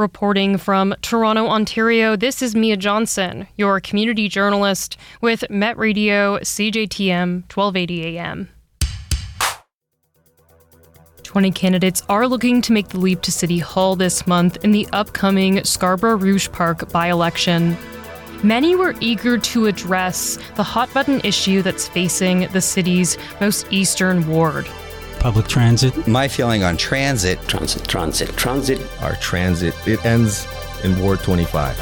Reporting from Toronto, Ontario, this is Mia Johnson, your community journalist with Met Radio CJTM 1280 AM. 20 candidates are looking to make the leap to City Hall this month in the upcoming Scarborough Rouge Park by-election. Many were eager to address the hot-button issue that's facing the city's most eastern ward. Public transit. My feeling on transit. Transit. Our transit, it ends in Ward 25.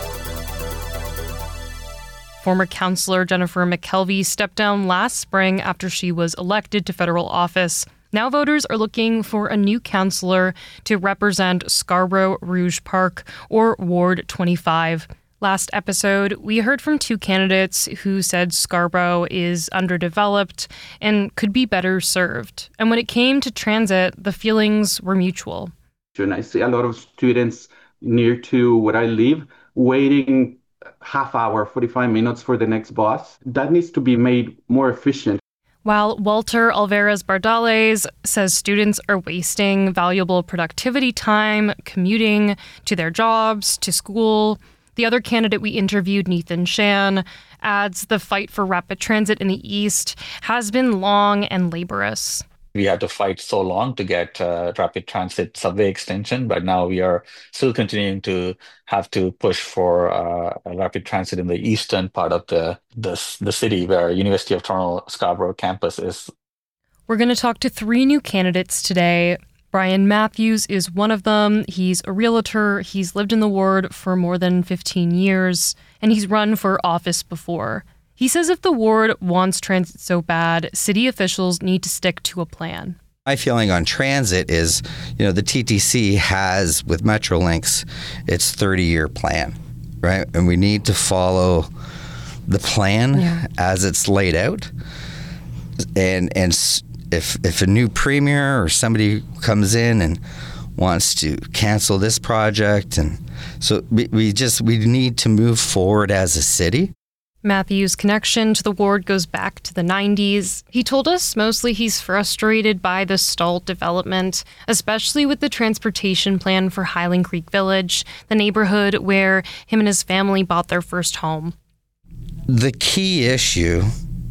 Former councillor Jennifer McKelvey stepped down last spring after she was elected to federal office. Now voters are looking for a new councillor to represent Scarborough Rouge Park, or Ward 25. Last episode, we heard from two candidates who said Scarborough is underdeveloped and could be better served. And when it came to transit, the feelings were mutual. And I see a lot of students near to where I live waiting half hour, 45 minutes for the next bus. That needs to be made more efficient. While Walter Alvarez Bardales says students are wasting valuable productivity time commuting to their jobs, to school. The other candidate we interviewed, Nathan Shan, adds the fight for rapid transit in the East has been long and laborious. We had to fight so long to get rapid transit subway extension, but now we are still continuing to have to push for rapid transit in the eastern part of the city where University of Toronto Scarborough campus is. We're going to talk to three new candidates today. Brian Matthews is one of them. He's a realtor. He's lived in the ward for more than 15 years, and he's run for office before. He says if the ward wants transit so bad, city officials need to stick to a plan. My feeling on transit is, the TTC has, with Metrolinx, its 30-year plan, right? And we need to follow the plan as it's laid out. And if a new premier or somebody comes in and wants to cancel this project, and so we need to move forward as a city. Matthew's connection to the ward goes back to the 90s. He told us mostly he's frustrated by the stalled development, especially with the transportation plan for Highland Creek Village, the neighborhood where him and his family bought their first home. The key issue,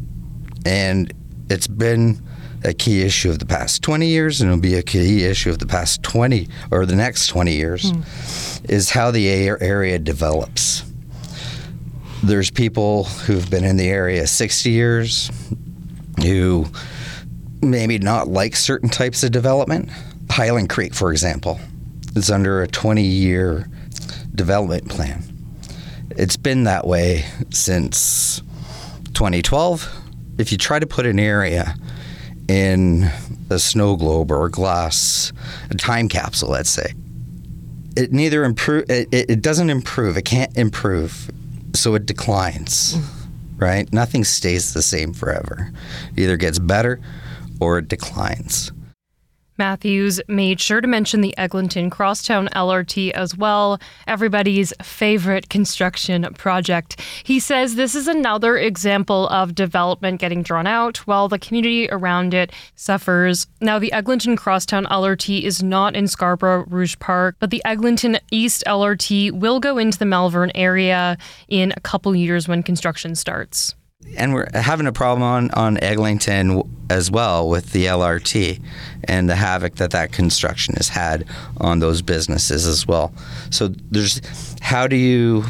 and it's been a key issue of the past 20 years, and it'll be a key issue of the past 20 or the next 20 years, is how the area develops. There's people who've been in the area 60 years who maybe not like certain types of development. Highland Creek, for example, is under a 20-year development plan. It's been that way since 2012. If you try to put an area in a snow globe or a glass, a time capsule, let's say, it neither it doesn't improve. It can't improve, so it declines, right? Nothing stays the same forever. It either gets better or it declines. Matthews made sure to mention the Eglinton Crosstown LRT as well, everybody's favorite construction project. He says this is another example of development getting drawn out while the community around it suffers. Now, the Eglinton Crosstown LRT is not in Scarborough Rouge Park, but the Eglinton East LRT will go into the Malvern area in a couple years when construction starts. And we're having a problem on Eglinton as well with the LRT and the havoc that construction has had on those businesses as well. So there's, how do you,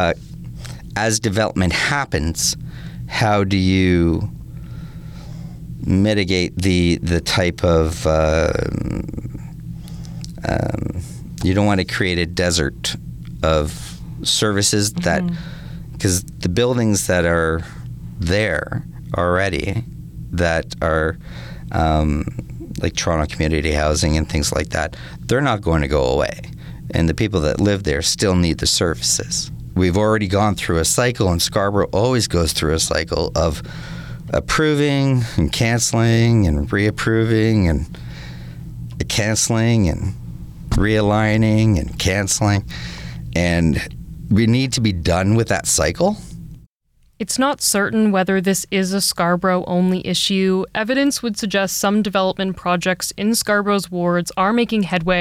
as development happens, how do you mitigate the type of, you don't want to create a desert of services that, because the buildings that are there already that are like Toronto Community Housing and things like that, they're not going to go away. And the people that live there still need the services. We've already gone through a cycle, and Scarborough always goes through a cycle of approving and canceling and reapproving and canceling and realigning and canceling. And we need to be done with that cycle. It's not certain whether this is a Scarborough-only issue. Evidence would suggest some development projects in Scarborough's wards are making headway,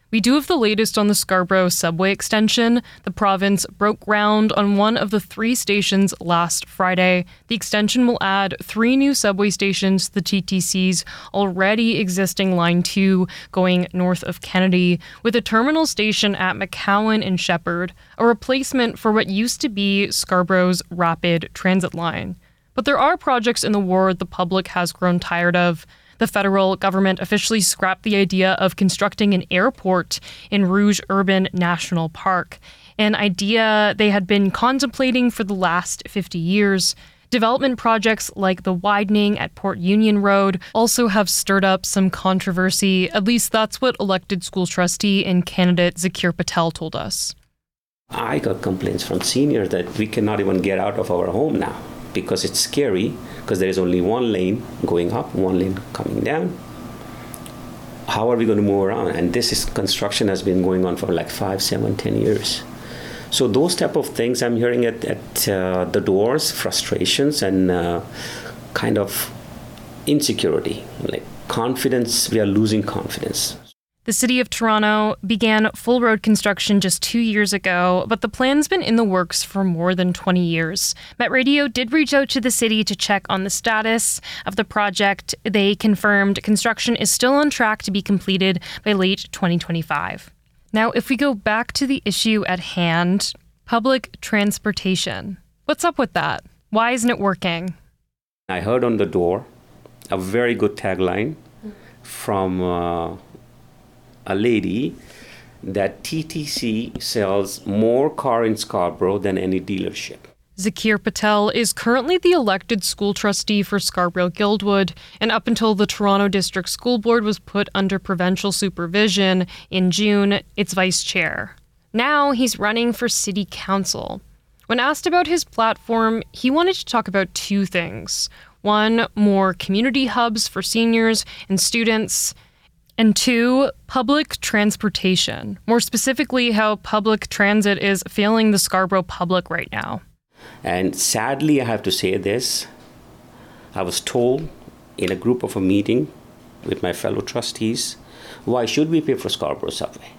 We do have the latest on the Scarborough subway extension. The province broke ground on one of the 3 stations last Friday. The extension will add 3 new subway stations to the TTC's already existing Line 2 going north of Kennedy, with a terminal station at McCowan and Shepherd, a replacement for what used to be Scarborough's rapid transit line. But there are projects in the ward the public has grown tired of. The federal government officially scrapped the idea of constructing an airport in Rouge Urban National Park, an idea they had been contemplating for the last 50 years. Development projects like the widening at Port Union Road also have stirred up some controversy. At least that's what elected school trustee and candidate Zakir Patel told us. I got complaints from seniors that we cannot even get out of our home now because it's scary, because there is only one lane going up, one lane coming down. How are we going to move around? And construction has been going on for like 5, 7, 10 years. So those type of things I'm hearing at the doors, frustrations and kind of insecurity, like confidence. We are losing confidence. The City of Toronto began full road construction just 2 years ago, but the plan's been in the works for more than 20 years. Met Radio did reach out to the city to check on the status of the project. They confirmed construction is still on track to be completed by late 2025. Now, if we go back to the issue at hand, public transportation. What's up with that? Why isn't it working? I heard on the door a very good tagline from a lady that TTC sells more car in Scarborough than any dealership. Zakir Patel is currently the elected school trustee for Scarborough-Guildwood, and up until the Toronto District School Board was put under provincial supervision in June, its vice chair. Now he's running for city council. When asked about his platform, he wanted to talk about 2 things. 1, more community hubs for seniors and students, and 2, public transportation. More specifically, how public transit is failing the Scarborough public right now. And sadly, I have to say this. I was told in a group of a meeting with my fellow trustees, why should we pay for Scarborough subway?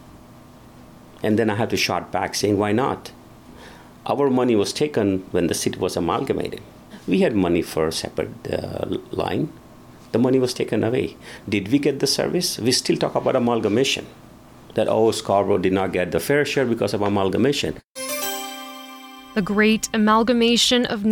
And then I had to shout back saying, why not? Our money was taken when the city was amalgamated. We had money for a separate line. The money was taken away. Did we get the service? We still talk about amalgamation. That, Scarborough did not get the fair share because of amalgamation. The Great Amalgamation of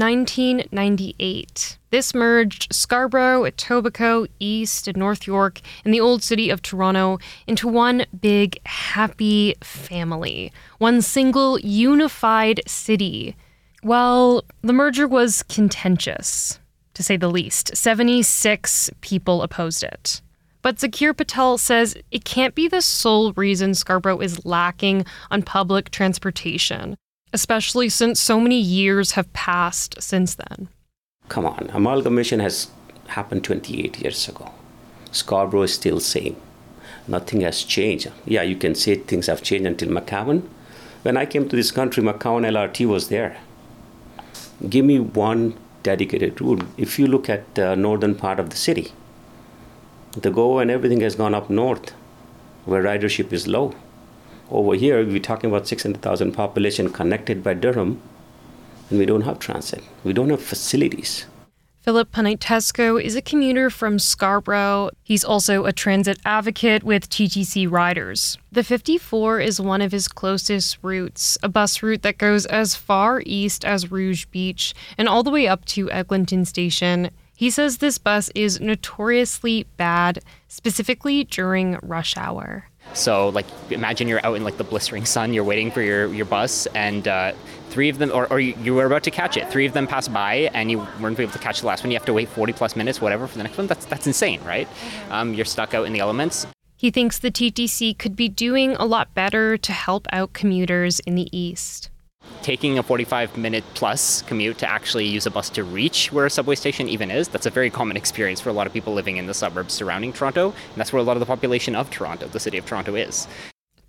1998. This merged Scarborough, Etobicoke, East, and North York, and the old city of Toronto into one big, happy family. One single, unified city. Well, the merger was contentious, to say the least. 76 people opposed it. But Zakir Patel says it can't be the sole reason Scarborough is lacking on public transportation, especially since so many years have passed since then. Come on, amalgamation has happened 28 years ago. Scarborough is still same. Nothing has changed. Yeah, you can say things have changed until McCowan. When I came to this country, McCowan LRT was there. Give me one dedicated route. If you look at the northern part of the city, the GO and everything has gone up north, where ridership is low. Over here, we're talking about 600,000 population connected by Durham, and we don't have transit. We don't have facilities. Philip Panaitescu is a commuter from Scarborough. He's also a transit advocate with TTC Riders. The 54 is one of his closest routes, a bus route that goes as far east as Rouge Beach and all the way up to Eglinton Station. He says this bus is notoriously bad, specifically during rush hour. So, imagine you're out in, the blistering sun, you're waiting for your bus, and 3 of them, or you were about to catch it, 3 of them pass by, and you weren't able to catch the last one. You have to wait 40-plus minutes, whatever, for the next one. That's insane, right? You're stuck out in the elements. He thinks the TTC could be doing a lot better to help out commuters in the east. Taking a 45-minute plus commute to actually use a bus to reach where a subway station even is, that's a very common experience for a lot of people living in the suburbs surrounding Toronto, and that's where a lot of the population of Toronto, the city of Toronto, is.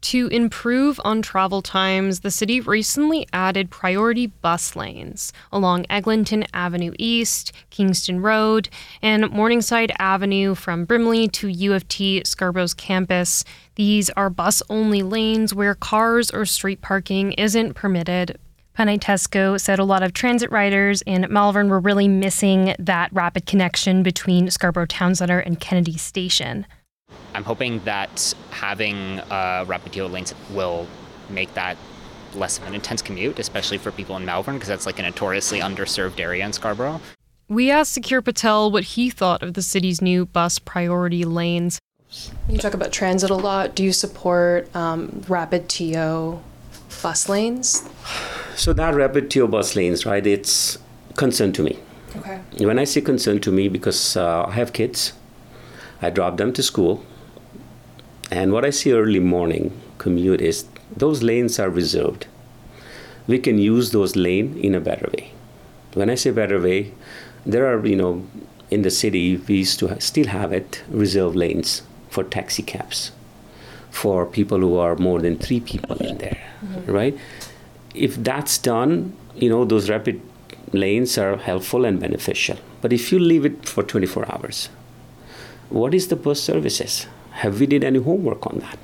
To improve on travel times, the city recently added priority bus lanes along Eglinton Avenue East, Kingston Road, and Morningside Avenue from Brimley to U of T Scarborough's campus. These are bus-only lanes where cars or street parking isn't permitted. Panay Tesco said a lot of transit riders in Malvern were really missing that rapid connection between Scarborough Town Centre and Kennedy Station. I'm hoping that having rapid TO lanes will make that less of an intense commute, especially for people in Malvern, because that's like a notoriously underserved area in Scarborough. We asked Sakir Patel what he thought of the city's new bus priority lanes. You talk about transit a lot. Do you support rapid TO bus lanes? So that rapid TO bus lanes, right, it's concern to me. Okay. When I say concern to me, because I have kids, I drop them to school, and what I see early morning commute is those lanes are reserved. We can use those lanes in a better way. When I say better way, there are, in the city, we used to still have it, reserved lanes for taxi cabs, for people who are more than 3 people in there, right? If that's done, those rapid lanes are helpful and beneficial. But if you leave it for 24 hours, what is the bus services? Have we did any homework on that?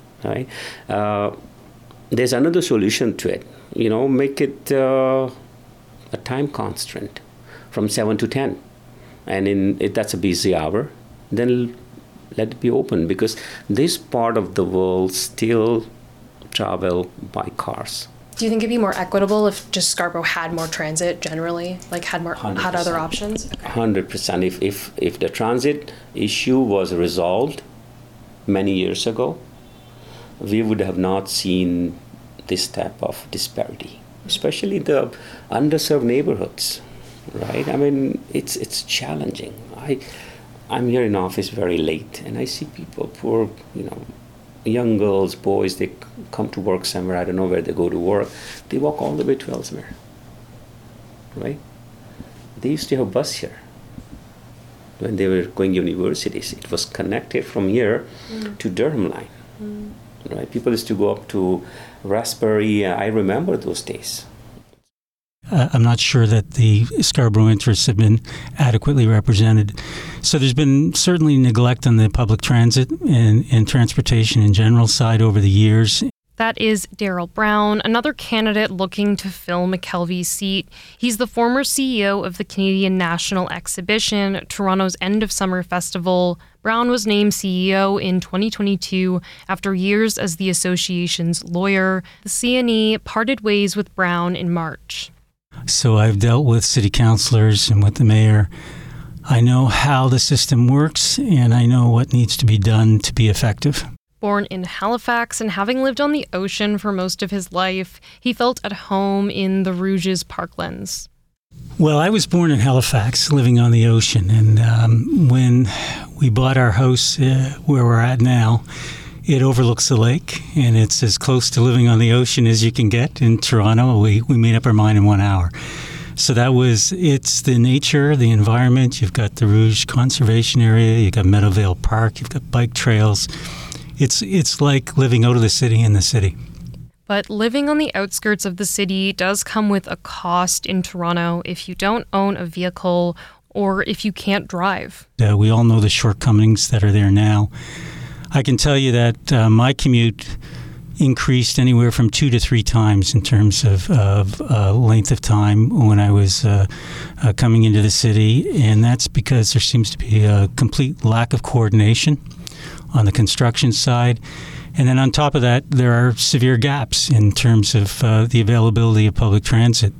Right? There's another solution to it. Make it a time constraint from 7 to 10. And if that's a busy hour, then let it be open, because this part of the world still travel by cars. Do you think it'd be more equitable if just Scarborough had more transit generally, like had other options? 100%. If the transit issue was resolved many years ago, we would have not seen this type of disparity, especially the underserved neighborhoods, right? I mean, it's challenging. I'm here in office very late, and I see people, poor, young girls, boys, they come to work somewhere, I don't know where they go to work, they walk all the way to Ellesmere, right? They used to have a bus here when they were going universities. It was connected from here to Durham line, right? People used to go up to Raspberry. I remember those days. I'm not sure that the Scarborough interests have been adequately represented. So there's been certainly neglect on the public transit and transportation in general side over the years. That is Darryl Brown, another candidate looking to fill McKelvey's seat. He's the former CEO of the Canadian National Exhibition, Toronto's end-of-summer festival. Brown was named CEO in 2022 after years as the association's lawyer. The CNE parted ways with Brown in March. So I've dealt with city councillors and with the mayor. I know how the system works, and I know what needs to be done to be effective. Born in Halifax and having lived on the ocean for most of his life, he felt at home in the Rouge's parklands. Well, I was born in Halifax, living on the ocean, and when we bought our house where we're at now, it overlooks the lake, and it's as close to living on the ocean as you can get in Toronto. We made up our mind in 1 hour. So it's the nature, the environment. You've got the Rouge Conservation Area, you've got Meadowvale Park, you've got bike trails. It's like living out of the city in the city. But living on the outskirts of the city does come with a cost in Toronto if you don't own a vehicle or if you can't drive. We all know the shortcomings that are there now. I can tell you that my commute increased anywhere from 2 to 3 times in terms of length of time when I was coming into the city, and that's because there seems to be a complete lack of coordination on the construction side. And then on top of that, there are severe gaps in terms of the availability of public transit.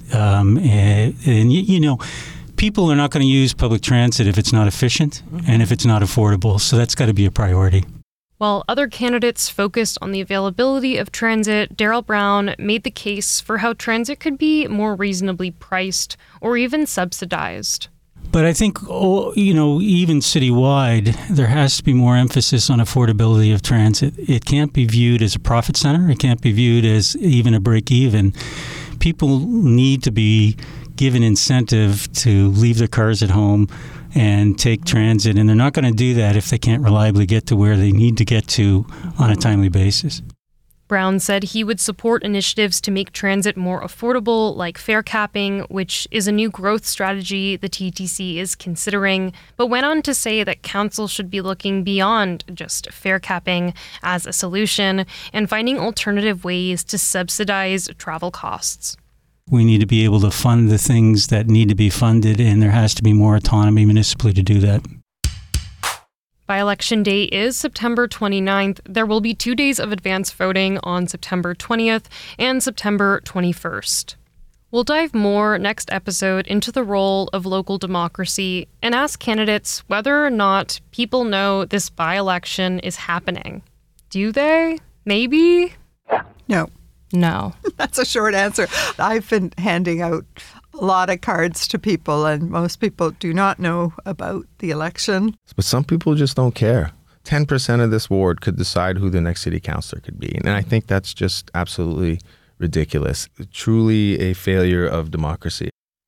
People are not going to use public transit if it's not efficient and if it's not affordable. So that's got to be a priority. While other candidates focused on the availability of transit, Darryl Brown made the case for how transit could be more reasonably priced or even subsidized. But I think, even citywide, there has to be more emphasis on affordability of transit. It can't be viewed as a profit center. It can't be viewed as even a break-even. People need to be given incentive to leave their cars at home and take transit, and they're not going to do that if they can't reliably get to where they need to get to on a timely basis. Brown said he would support initiatives to make transit more affordable, like fare capping, which is a new growth strategy the TTC is considering, but went on to say that council should be looking beyond just fare capping as a solution and finding alternative ways to subsidize travel costs. We need to be able to fund the things that need to be funded, and there has to be more autonomy municipally to do that. By-election day is September 29th. There will be 2 days of advance voting on September 20th and September 21st. We'll dive more next episode into the role of local democracy and ask candidates whether or not people know this by-election is happening. Do they? Maybe? No. No. That's a short answer. I've been handing out a lot of cards to people, and most people do not know about the election. But some people just don't care. 10% of this ward could decide who the next city councilor could be. And I think that's just absolutely ridiculous. Truly a failure of democracy.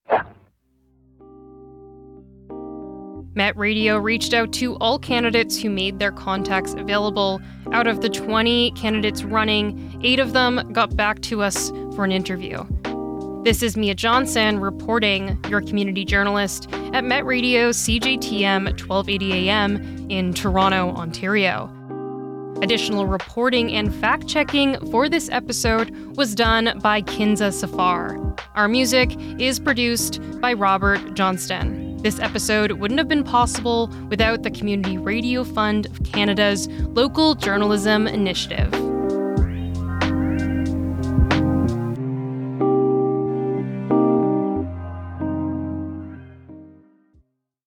Met Radio reached out to all candidates who made their contacts available. Out of the 20 candidates running, 8 of them got back to us for an interview. This is Mia Johnson reporting, your community journalist at Met Radio CJTM 1280 AM in Toronto, Ontario. Additional reporting and fact-checking for this episode was done by Kinza Safar. Our music is produced by Robert Johnston. This episode wouldn't have been possible without the Community Radio Fund of Canada's Local Journalism Initiative.